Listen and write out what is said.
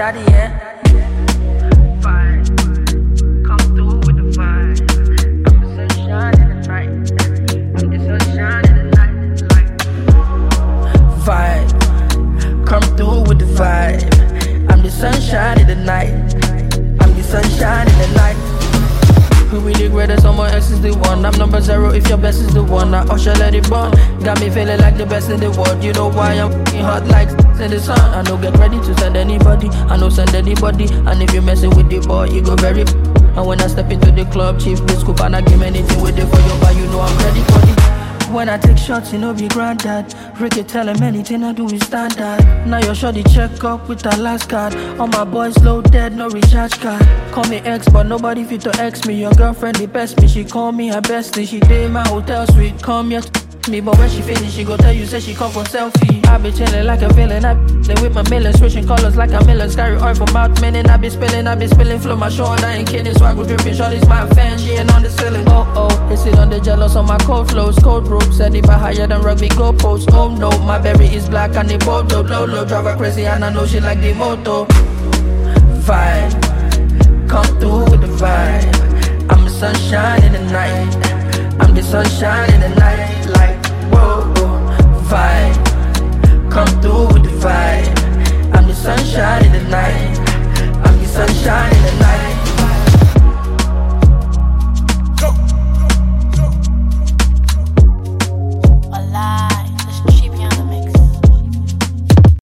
daddy, yeah. Vibe, come through with the vibe. I'm the sunshine in the night. I'm the sunshine in the night. Vibe, come through with the vibe. I'm the sunshine in the night. I'm the sunshine in the night. Who be the greatest? All my X is the one. I'm number 0 if your best is the one. I usher let it burn. Got me feeling like the best in the world. You know why I'm f***ing hot like in the sun. I know get ready to send anybody. I know send anybody. And if you messing with the boy, you go very. And when I step into the club, chief the scoop and I give anything with it for your bar. You know I'm ready for the. When I take shots, you know be granddad. Ricky tell him anything I do is standard. Now you're sure the check up with the last card. All my boys low dead, no recharge card. Call me ex, but nobody fit to ex me. Your girlfriend the best me, she call me her bestie. She did my hotel suite, come here me. But when she finish, she go tell you, say she come for selfie. I be chillin' like a villain, I be with my millions, switching colors like a million. Scary oil from out minute, I be spilling, flow my shoulder, I ain't kidding. So I go dripping, shorty's my fan, she ain't on the ceiling. Oh, they sit on the jealous on my cold flows, cold rope, said if I higher than rugby goalposts. Oh no, my berry is black and the boat low, drive her crazy and I know she like the moto. Vibe, come through with the vibe. I'm the sunshine in the night. I'm the sunshine in the night.